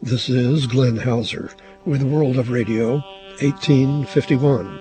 This is Glenn Hauser with World of Radio, 1851.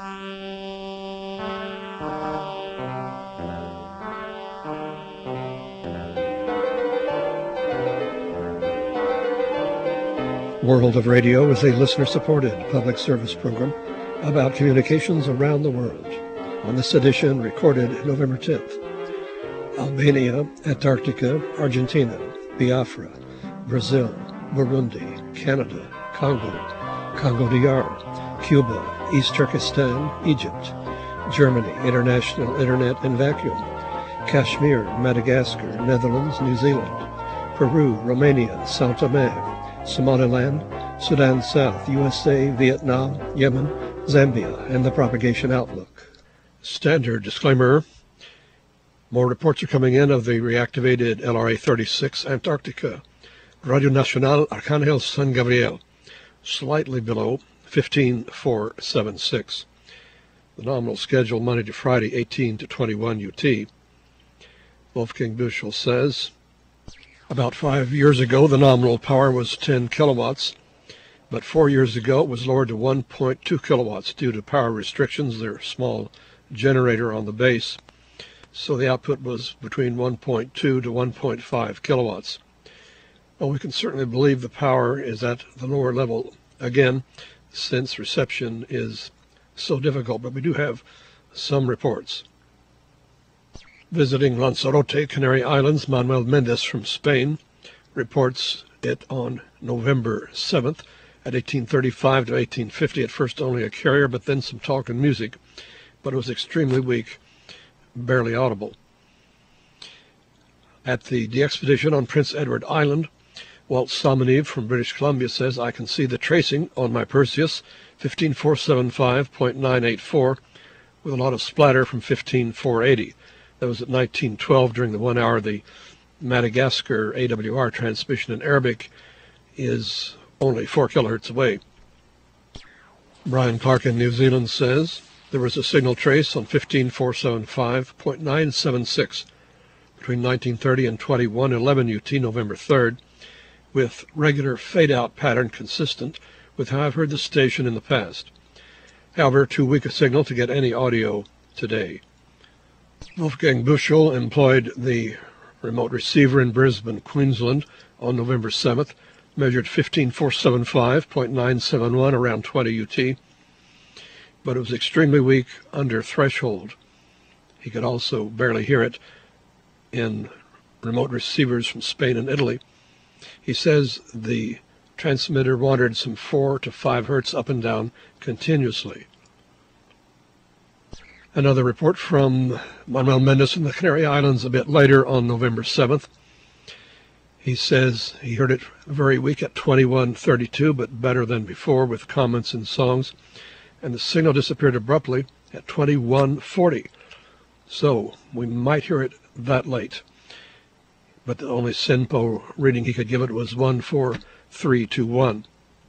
World of Radio is a listener-supported public service program about communications around the world. On this edition, recorded November 10th, Albania, Antarctica, Argentina, Biafra, Brazil, Burundi, Canada, Congo, Congo DR, Cuba, East Turkestan, Egypt, Germany, International Internet and Vacuum, Kashmir, Madagascar, Netherlands, New Zealand, Peru, Romania, São Tomé, Somaliland, Sudan South, USA, Vietnam, Yemen, Zambia, and the Propagation Outlook. Standard disclaimer. More reports are coming in of the reactivated LRA-36 Antarctica. Radio Nacional Arcángel San Gabriel, slightly below 15476. The nominal schedule Monday to Friday, 18 to 21 UT. Wolfgang Büchel says, about 5 years ago the nominal power was 10 kilowatts, but 4 years ago it was lowered to 1.2 kilowatts due to power restrictions, their small generator on the base, so the output was between 1.2 to 1.5 kilowatts. Well, we can certainly believe the power is at the lower level again, since reception is so difficult, but we do have some reports. Visiting Lanzarote, Canary Islands, Manuel Mendez from Spain reports it on November 7th at 1835 to 1850. At first only a carrier, but then some talk and music, but it was extremely weak, barely audible. At the expedition on Prince Edward Island, Walt Salmonive from British Columbia says, I can see the tracing on my Perseus, 15475.984, with a lot of splatter from 15480. That was at 1912 during the 1 hour. The Madagascar AWR transmission in Arabic is only 4 kilohertz away. Brian Clark in New Zealand says, there was a signal trace on 15475.976 between 1930 and 2111 UT November 3rd, with regular fade-out pattern consistent with how I've heard the station in the past. However, too weak a signal to get any audio today. Wolfgang Büchel employed the remote receiver in Brisbane, Queensland on November 7th, measured 15475.971 around 20 UT, but it was extremely weak under threshold. He could also barely hear it in remote receivers from Spain and Italy. He says the transmitter wandered some 4 to 5 hertz up and down continuously. Another report from Manuel Mendez in the Canary Islands a bit later on November 7th. He says he heard it very weak at 2132, but better than before with comments and songs, and the signal disappeared abruptly at 2140. So we might hear it that late. But the only SINPO reading he could give it was 14321.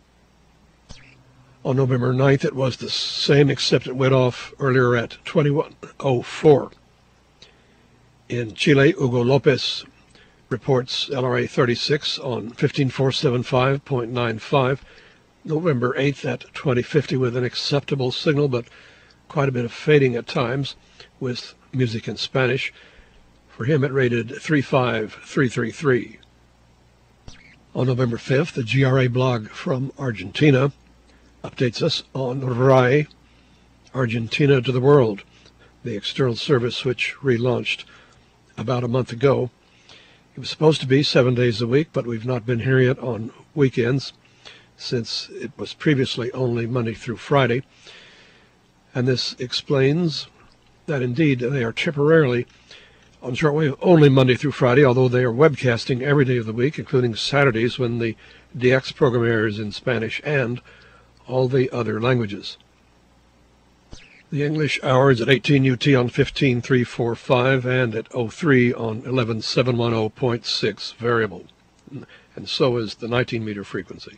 On November 9th, it was the same, except it went off earlier at 2104. In Chile, Hugo Lopez reports LRA 36 on 15475.95, November 8th at 2050 with an acceptable signal, but quite a bit of fading at times with music in Spanish. For him, it rated 35333. On November 5th, the GRA blog from Argentina updates us on RAI, Argentina to the World, the external service which relaunched about a month ago. It was supposed to be 7 days a week, but we've not been hearing it on weekends since it was previously only Monday through Friday. And this explains that indeed they are temporarily on shortwave only Monday through Friday, although they are webcasting every day of the week, including Saturdays when the DX program airs in Spanish and all the other languages. The English hour is at 18 UT on 15345 and at 03 on 11710.6 variable, and so is the 19-meter frequency.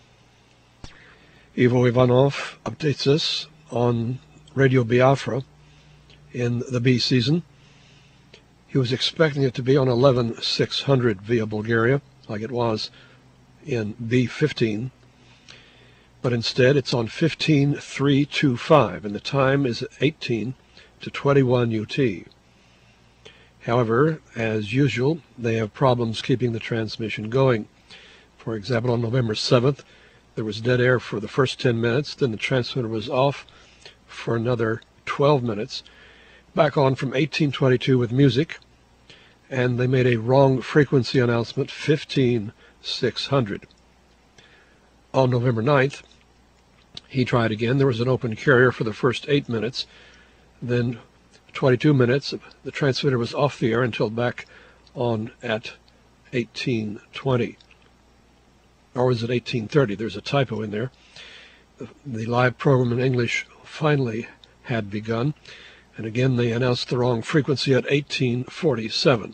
Ivo Ivanov updates us on Radio Biafra in the B season. He was expecting it to be on 11600 via Bulgaria, like it was in B15, but instead it's on 15325, and the time is 18 to 21 UT. However, as usual, they have problems keeping the transmission going. For example, on November 7th, there was dead air for the first 10 minutes, then the transmitter was off for another 12 minutes, back on from 1822 with music, and they made a wrong frequency announcement, 15600. On November 9th, he tried again. There was an open carrier for the first 8 minutes, then 22 minutes. The transmitter was off the air until back on at 1820. Or was it 1830? There's a typo in there. The live program in English finally had begun, and again they announced the wrong frequency at 1847.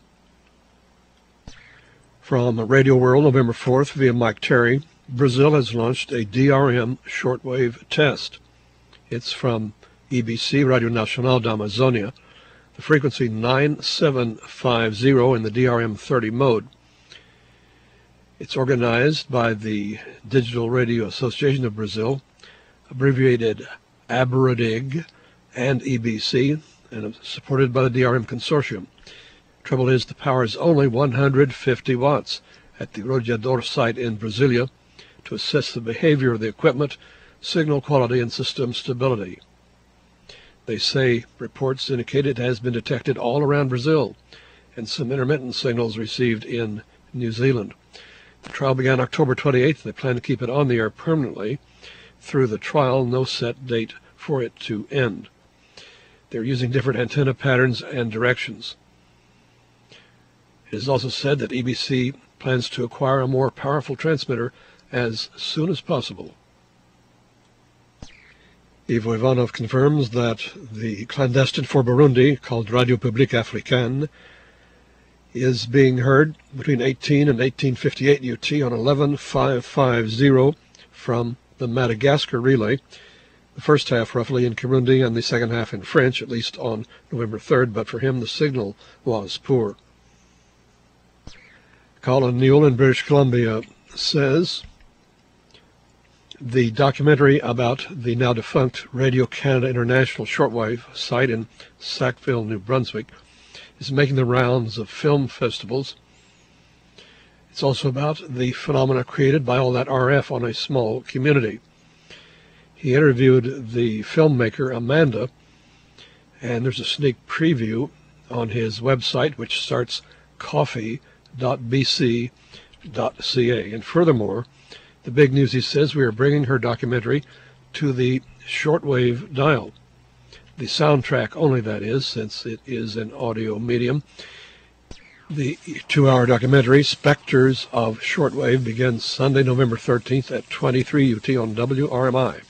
From Radio World, November 4th, via Mike Terry, Brazil has launched a DRM shortwave test. It's from EBC, Radio Nacional da Amazônia, the frequency 9750 in the DRM 30 mode. It's organized by the Digital Radio Association of Brazil, abbreviated ABRADIG, and EBC, and supported by the DRM Consortium. Trouble is, the power is only 150 watts at the Rodeador site in Brasilia to assess the behavior of the equipment, signal quality, and system stability. They say reports indicate it has been detected all around Brazil, and some intermittent signals received in New Zealand. The trial began October 28th. They plan to keep it on the air permanently through the trial, no set date for it to end. They're using different antenna patterns and directions. It is also said that EBC plans to acquire a more powerful transmitter as soon as possible. Ivo Ivanov confirms that the clandestine for Burundi, called Radio Publique Africaine, is being heard between 18 and 1858 UT on 11550 from the Madagascar relay, the first half roughly in Kirundi and the second half in French, at least on November 3rd, but for him the signal was poor. Colin Newell in British Columbia says the documentary about the now defunct Radio Canada International shortwave site in Sackville, New Brunswick, is making the rounds of film festivals. It's also about the phenomena created by all that RF on a small community. He interviewed the filmmaker Amanda, and there's a sneak preview on his website, which starts coffee.bc.ca. And furthermore, the big news, he says, we are bringing her documentary to the shortwave dial. The soundtrack only, that is, since it is an audio medium. The 2-hour documentary, Spectres of Shortwave, begins Sunday, November 13th at 23 UT on WRMI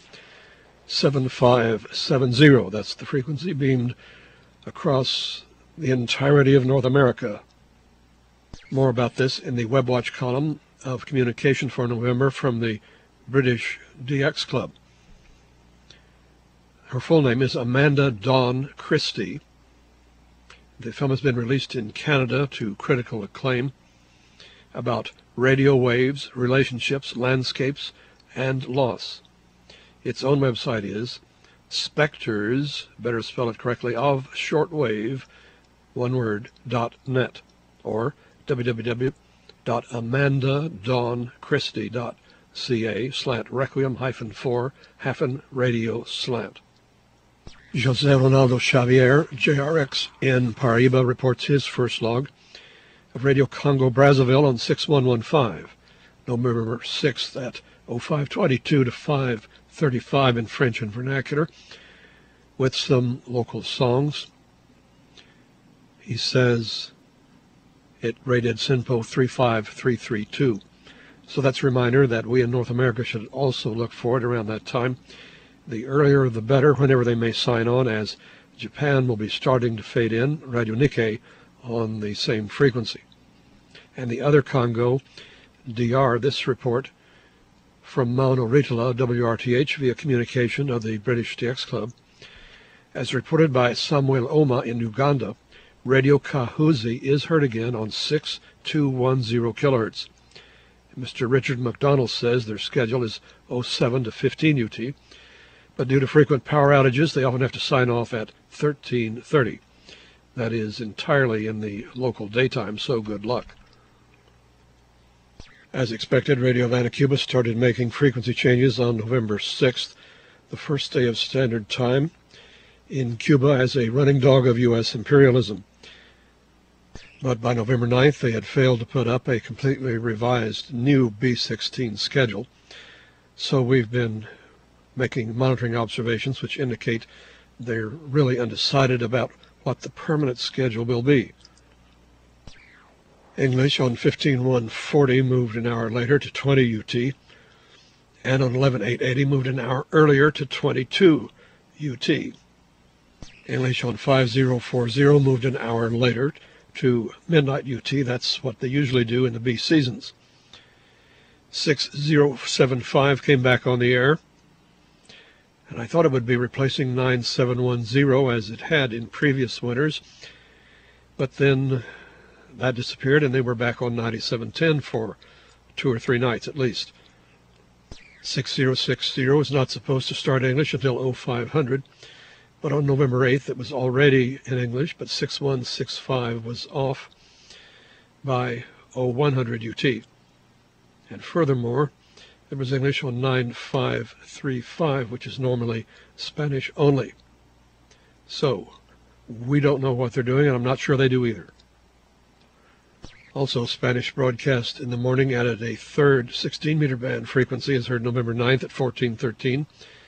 7570. That's the frequency beamed across the entirety of North America. More about this in the WebWatch column of communication for November from the British DX Club. Her full name is Amanda Dawn Christie. The film has been released in Canada to critical acclaim, about radio waves, relationships, landscapes, and loss. Its own website is Spectres, better spell it correctly, of Shortwave, one word, .net, or www.amandadawnchristie.ca/requiem-4-radio/. Jose Ronaldo Xavier, JRX in Paraíba, reports his first log of Radio Congo Brazzaville on 6115, November 6th at 0522 to 535 in French and vernacular, with some local songs. He says it rated SINPO 35332. So that's a reminder that we in North America should also look for it around that time. The earlier the better, whenever they may sign on, as Japan will be starting to fade in, Radio Nikkei on the same frequency. And the other Congo, DR, this report from Mauna Ritala, WRTH, via communication of the British DX Club. As reported by Samuel Oma in Uganda, Radio Kahuzi is heard again on 6210 kHz. Mr. Richard McDonald says their schedule is 07 to 15 UT, but due to frequent power outages, they often have to sign off at 13:30. That is entirely in the local daytime, so good luck. As expected, Radio Havana Cuba started making frequency changes on November 6th, the first day of Standard Time in Cuba as a running dog of U.S. imperialism. But by November 9th, they had failed to put up a completely revised new B16 schedule. So we've been making monitoring observations which indicate they're really undecided about what the permanent schedule will be. English on 15-140 moved an hour later to 20 UT, and on 11-880 moved an hour earlier to 22 UT. English on 5040 moved an hour later to midnight UT. That's what they usually do in the B seasons. 6075 came back on the air, and I thought it would be replacing 9710 as it had in previous winters, but then that disappeared and they were back on 9710 for 2 or 3 nights at least. 6060 was not supposed to start English until 0500, but on November 8th it was already in English, but 6165 was off by 0100 UT. And furthermore, there was English on 9535, which is normally Spanish only. So, we don't know what they're doing, and I'm not sure they do either. Also, Spanish broadcast in the morning added a third 16-meter band frequency, as heard November 9th at 1413,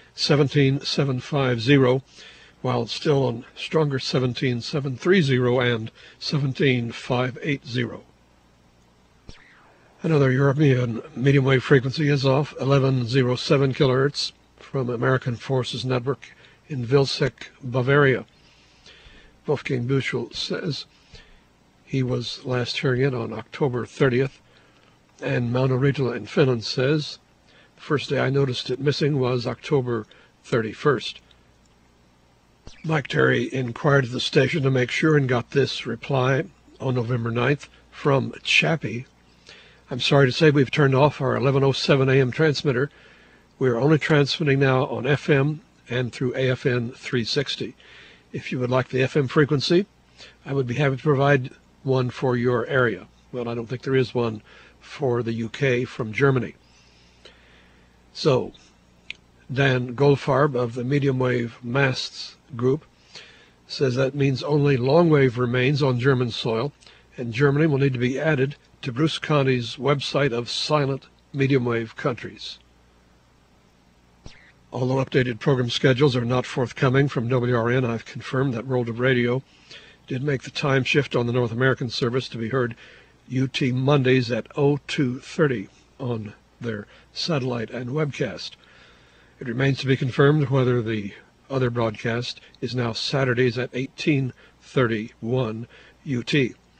17750, while still on stronger 17730 and 17580. Another European medium wave frequency is off, 1107 kHz from American Forces Network in Vilseck, Bavaria. Wolfgang Büchel says he was last hearing it on October 30th, and Mauno Ritala in Finland says the first day I noticed it missing was October 31st. Mike Terry inquired at the station to make sure and got this reply on November 9th from Chappie. I'm sorry to say we've turned off our 1107 AM transmitter. We are only transmitting now on FM and through AFN 360. If you would like the FM frequency, I would be happy to provide one for your area. Well, I don't think there is one for the UK from Germany. So, Dan Goldfarb of the Medium Wave Masts Group says that means only long wave remains on German soil, and Germany will need to be added to Bruce Condy's website of silent medium wave countries. Although updated program schedules are not forthcoming from WRN, I've confirmed that World of Radio did make the time shift on the North American service to be heard UT Mondays at 0230 on their satellite and webcast. It remains to be confirmed whether the other broadcast is now Saturdays at 1831 UT.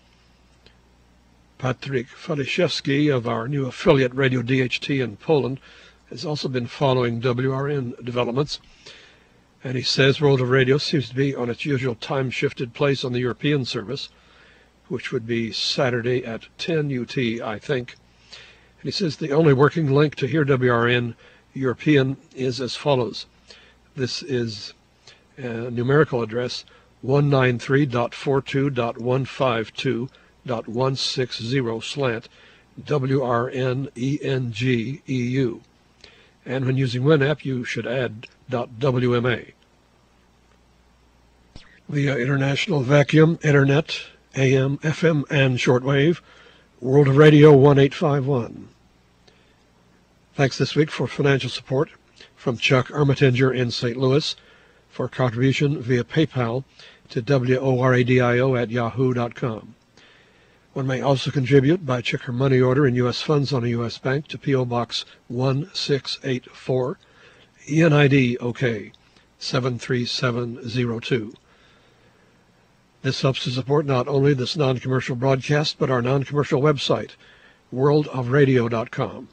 Patryk Faliszewski of our new affiliate Radio DHT in Poland has also been following WRN developments, and he says World of Radio seems to be on its usual time-shifted place on the European service, which would be Saturday at 10 UT, I think. And he says the only working link to hear WRN European is as follows. This is a numerical address, 193.42.152.160 slant WRNENGEU. And when using WinApp, you should add .WMA. Via International Vacuum, Internet, AM, FM, and shortwave, World of Radio 1851. Thanks this week for financial support from Chuck Armitinger in St. Louis, for contribution via PayPal to WORADIO@yahoo.com. One may also contribute by check or money order in U.S. funds on a U.S. bank to P.O. Box 1684, ENID OK 73702. This helps to support not only this non-commercial broadcast, but our non-commercial website, worldofradio.com.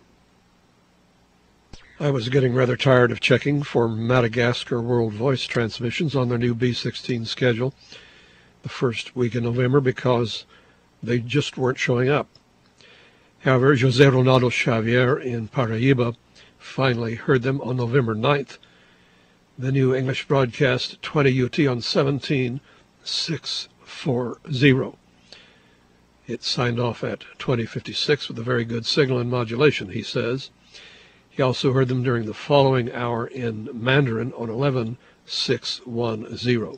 I was getting rather tired of checking for Madagascar World Voice transmissions on their new B16 schedule the first week in November because they just weren't showing up. However, José Ronaldo Xavier in Paraíba finally heard them on November 9th. The new English broadcast 20 UT on 17640. It signed off at 2056 with a very good signal and modulation, he says. He also heard them during the following hour in Mandarin on 11610.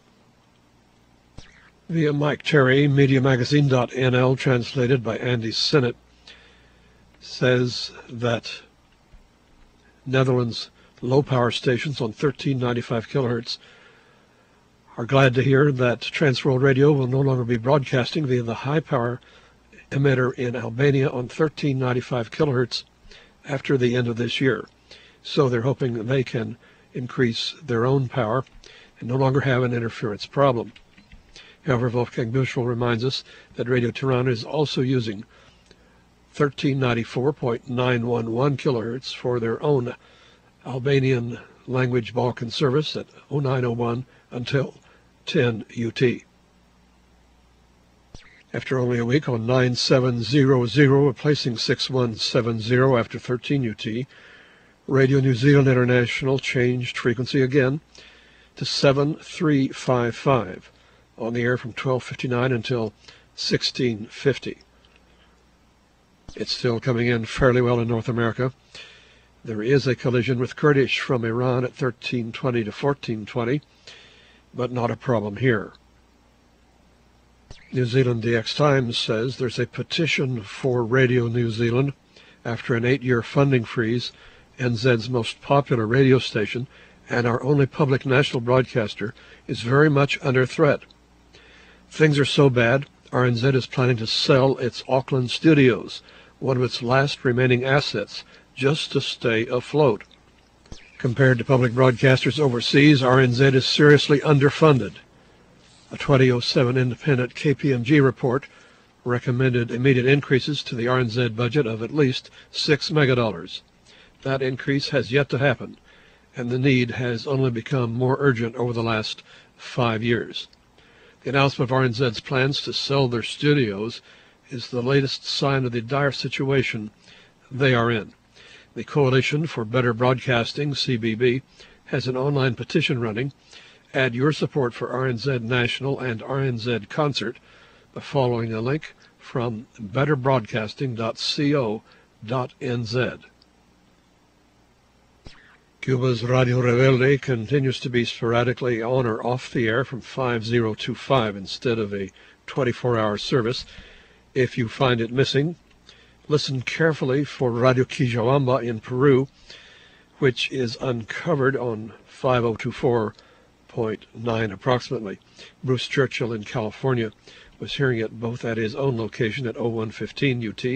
Via Mike Terry, MediaMagazine.nl, translated by Andy Sinnott, says that Netherlands low-power stations on 1395 kilohertz are glad to hear that Transworld Radio will no longer be broadcasting via the high-power emitter in Albania on 1395 kilohertz after the end of this year. So they're hoping that they can increase their own power and no longer have an interference problem. However, Wolfgang Büchel reminds us that Radio Tirana is also using 1394.911 kilohertz for their own Albanian language Balkan service at 0901 until 10 UT. After only a week on 9700, replacing 6170 after 13 UT, Radio New Zealand International changed frequency again to 7355, on the air from 12:59 until 16:50. It's still coming in fairly well in North America. There is a collision with Kurdish from Iran at 1320 to 1420, but not a problem here. New Zealand DX Times says there's a petition for Radio New Zealand after an 8-year funding freeze. NZ's most popular radio station and our only public national broadcaster is very much under threat. Things are so bad, RNZ is planning to sell its Auckland studios, one of its last remaining assets, just to stay afloat. Compared to public broadcasters overseas, RNZ is seriously underfunded. A 2007 independent KPMG report recommended immediate increases to the RNZ budget of at least $6 megadollars. That increase has yet to happen, and the need has only become more urgent over the last 5 years. The announcement of RNZ's plans to sell their studios is the latest sign of the dire situation they are in. The Coalition for Better Broadcasting, CBB, has an online petition running. Add your support for RNZ National and RNZ Concert by following a link from betterbroadcasting.co.nz. Cuba's Radio Rebelde continues to be sporadically on or off the air from 5025 instead of a 24-hour service. If you find it missing, listen carefully for Radio Quijawamba in Peru, which is uncovered on 5024.9 approximately. Bruce Churchill in California was hearing it both at his own location at 0115 UT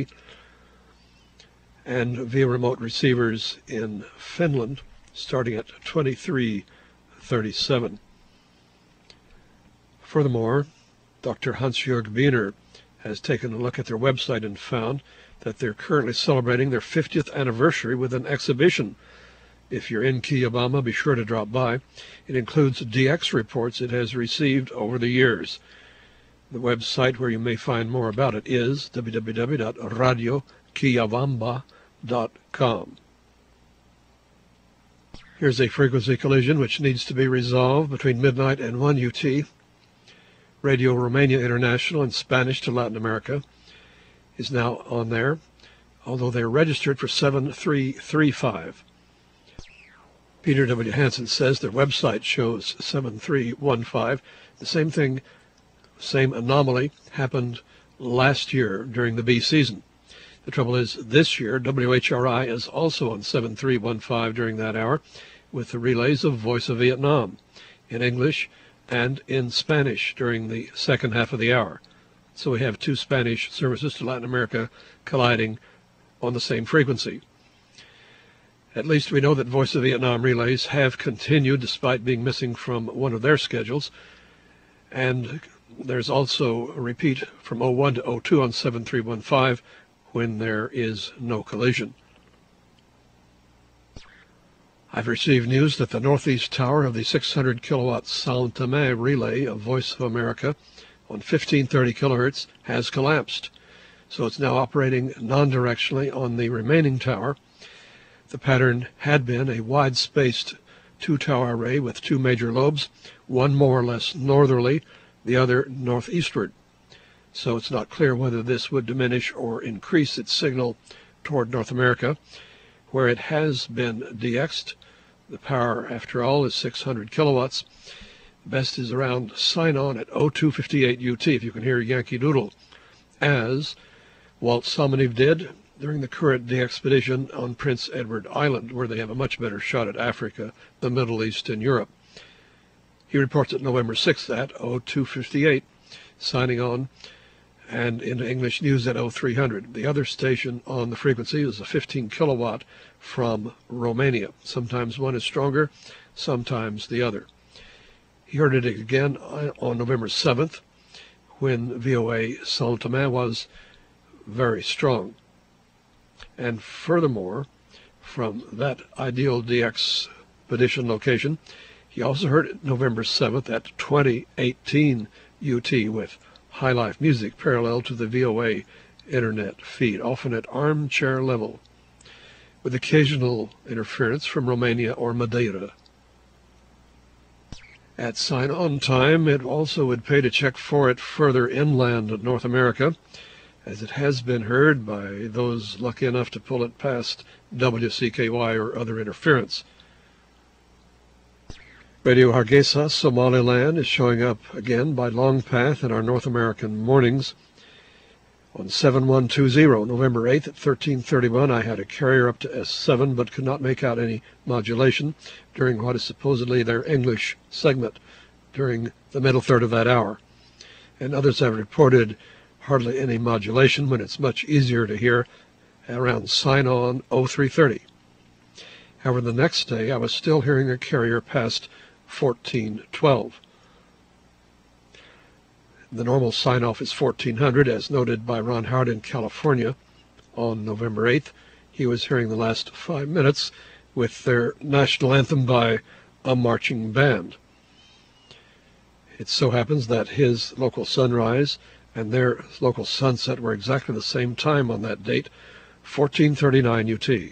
and via remote receivers in Finland starting at 2337. Furthermore, Dr. Hans-Jörg Biener has taken a look at their website and found that they're currently celebrating their 50th anniversary with an exhibition. If you're in Quillabamba, be sure to drop by. It includes DX reports it has received over the years. The website where you may find more about it is www.radioquillabamba.com. Here's a frequency collision which needs to be resolved between midnight and 1 UT. Radio Romania International in Spanish to Latin America is now on there, although they're registered for 7335. Peter W. Hansen says their website shows 7315. The same thing, same anomaly happened last year during the bee season. The trouble is, this year, WHRI is also on 7315 during that hour, with the relays of Voice of Vietnam in English and in Spanish during the second half of the hour. So we have two Spanish services to Latin America colliding on the same frequency. At least we know that Voice of Vietnam relays have continued despite being missing from one of their schedules. And there's also a repeat from 01 to 02 on 7315 when there is no collision. I've received news that the northeast tower of the 600 kilowatt São Tomé relay of Voice of America on 1530 kilohertz has collapsed. so it's now operating non-directionally on the remaining tower. The pattern had been a wide-spaced two-tower array with two major lobes, one more or less northerly, the other northeastward. So it's not clear whether this would diminish or increase its signal toward North America, where it has been DX'd. The power, after all, is 600 kilowatts. Best is around sign-on at 0258 UT, if you can hear Yankee Doodle, as Walt Sommelier did during the current DXpedition on Prince Edward Island, where they have a much better shot at Africa, the Middle East, and Europe. He reports it November 6th at 0258, signing on, and into English News at 0300. The other station on the frequency is a 15 kilowatt from Romania. Sometimes one is stronger, sometimes the other. He heard it again on November 7th when VOA Saint-Thomas was very strong. And furthermore, from that ideal DXpedition location, he also heard it November 7th at 2018 UT with High Life music parallel to the VOA internet feed, often at armchair level, with occasional interference from Romania or Madeira. At sign-on time, it also would pay to check for it further inland of North America, as it has been heard by those lucky enough to pull it past WCKY or other interference. Radio Hargeisa, Somaliland, is showing up again by long path in our North American mornings. On 7120, November 8th at 1331, I had a carrier up to S7, but could not make out any modulation during what is supposedly their English segment during the middle third of that hour. And others have reported hardly any modulation when it's much easier to hear around sign-on 0330. However, the next day I was still hearing a carrier past 1412. The normal sign-off is 1400, as noted by Ron Howard in California on November 8th. He was hearing the last 5 minutes with their national anthem by a marching band. It so happens that his local sunrise and their local sunset were exactly the same time on that date, 1439 UT.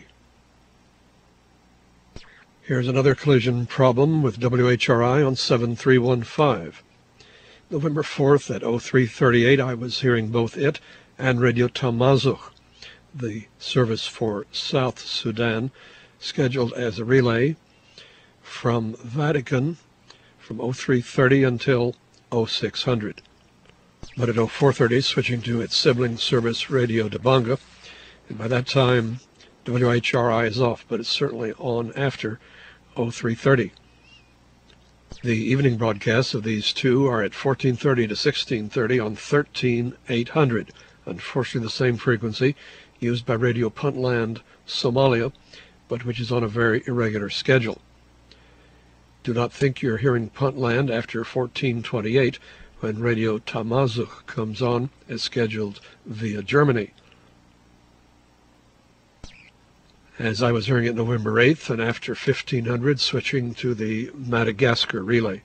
Here's another collision problem with WHRI on 7315. November 4th at 0338, I was hearing both it and Radio Tamazuch, the service for South Sudan, scheduled as a relay from Vatican from 0330 until 0600. But at 0430, switching to its sibling service, Radio Dabanga, and by that time, WHRI is off, but it's certainly on after 0330. The evening broadcasts of these two are at 1430 to 1630 on 13800, unfortunately the same frequency used by Radio Puntland, Somalia, but which is on a very irregular schedule. Do not think you're hearing Puntland after 1428 when Radio Tamazuch comes on as scheduled via Germany. As I was hearing it November 8th, and after 1500, switching to the Madagascar relay.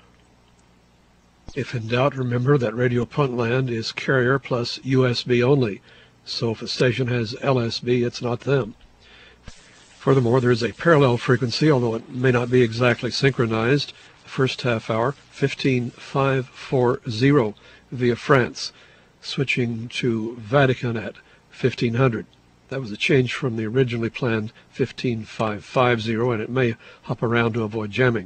If in doubt, remember that Radio Puntland is carrier plus USB only, so if a station has LSB, it's not them. Furthermore, there is a parallel frequency, although it may not be exactly synchronized, the first half hour, 15540 via France, switching to Vatican at 1500. That was a change from the originally planned 15550, and it may hop around to avoid jamming.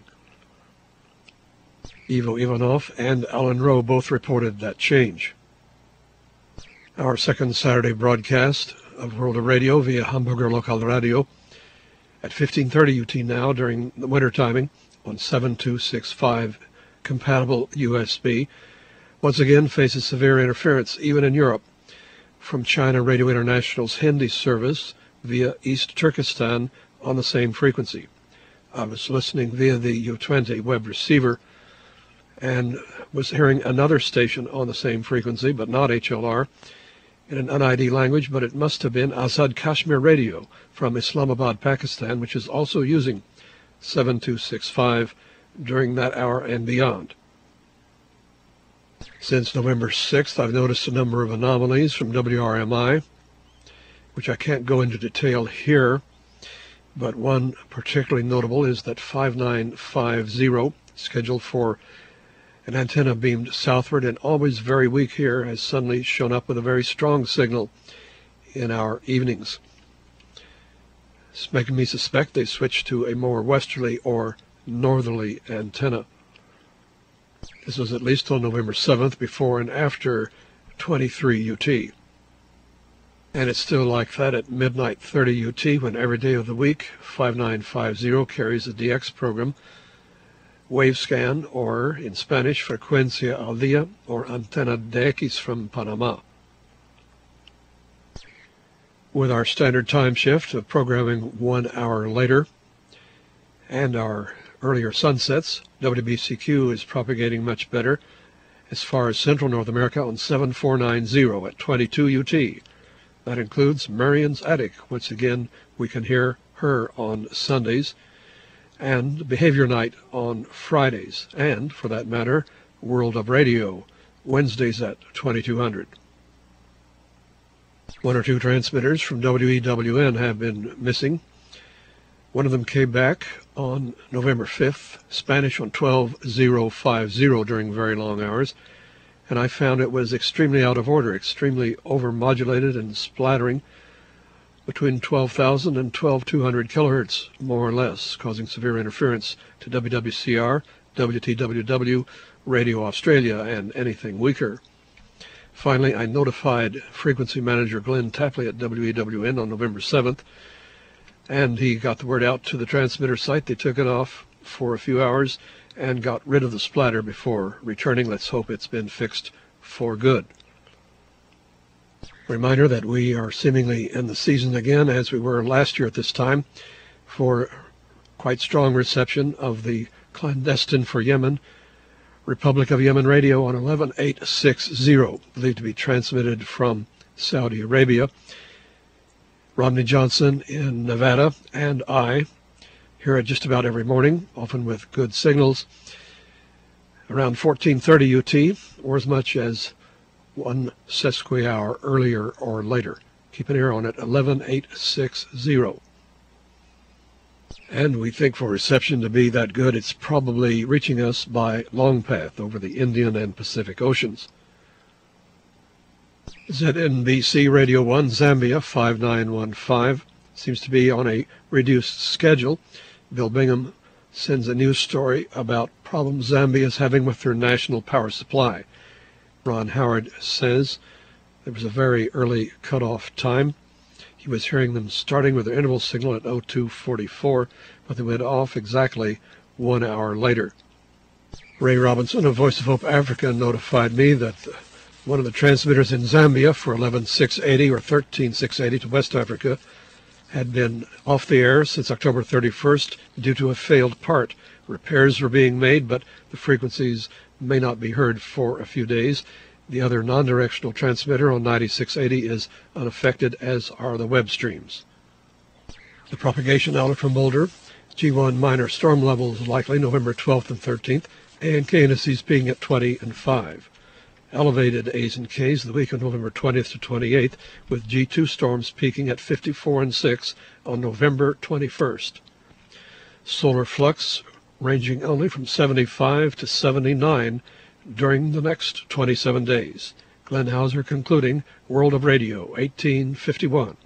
Ivo Ivanov and Alan Rowe both reported that change. Our second Saturday broadcast of World of Radio via Hamburger Local Radio at 1530 UT now during the winter timing on 7265 compatible USB once again faces severe interference even in Europe from China Radio International's Hindi service via East Turkestan on the same frequency. I was listening via the U20 web receiver and was hearing another station on the same frequency, but not HLR, in an un-ID language, but it must have been Azad Kashmir Radio from Islamabad, Pakistan, which is also using 7265 during that hour and beyond. Since November 6th, I've noticed a number of anomalies from WRMI, which I can't go into detail here, but one particularly notable is that 5950, scheduled for an antenna beamed southward and always very weak here, has suddenly shown up with a very strong signal in our evenings. It's making me suspect they switched to a more westerly or northerly antenna. This was at least on November 7th, before and after 23 UT. And it's still like that at midnight 30 UT, when every day of the week 5950 carries a DX program, Wavescan, or in Spanish, Frecuencia al Día, or Antena DX from Panama. With our standard time shift of programming 1 hour later and our earlier sunsets, WBCQ is propagating much better as far as Central North America on 7490 at 22 UT. That includes Marion's Attic. Once again, we can hear her on Sundays, and Behavior Night on Fridays, and, for that matter, World of Radio, Wednesdays at 2200. One or two transmitters from WEWN have been missing. One of them came back on November 5th, Spanish on 12050 during very long hours, and I found it was extremely out of order, extremely overmodulated and splattering between 12,000 and 12,200 kilohertz, more or less, causing severe interference to WWCR, WTWW, Radio Australia, and anything weaker. Finally, I notified Frequency Manager Glenn Tapley at WEWN on November 7th, and he got the word out to the transmitter site. They took it off for a few hours and got rid of the splatter before returning. Let's hope it's been fixed for good. Reminder that we are seemingly in the season again, as we were last year at this time, for quite strong reception of the Clandestine for Yemen, Republic of Yemen Radio on 11860, believed to be transmitted from Saudi Arabia. Rodney Johnson in Nevada and I hear it just about every morning, often with good signals, around 1430 UT, or as much as 1 sesquihour earlier or later. Keep an ear on it, 11860. And we think for reception to be that good, it's probably reaching us by long path over the Indian and Pacific Oceans. ZNBC Radio 1 Zambia 5915 seems to be on a reduced schedule. Bill Bingham sends a news story about problems Zambia is having with their national power supply. Ron Howard says there was a very early cutoff time. He was hearing them starting with their interval signal at 0244, but they went off exactly 1 hour later. Ray Robinson of Voice of Hope Africa notified me that one of the transmitters in Zambia for 11680 or 13680 to West Africa had been off the air since October 31st due to a failed part. Repairs were being made, but the frequencies may not be heard for a few days. The other non-directional transmitter on 9680 is unaffected, as are the web streams. The propagation outlook from Boulder, G1 minor storm levels likely November 12th and 13th, and KNSE's peaking at 20 and 5. Elevated A's and K's the week of November 20th to 28th, with G2 storms peaking at 54 and 6 on November 21st. Solar flux ranging only from 75 to 79 during the next 27 days. Glenn Hauser concluding World of Radio, 1851.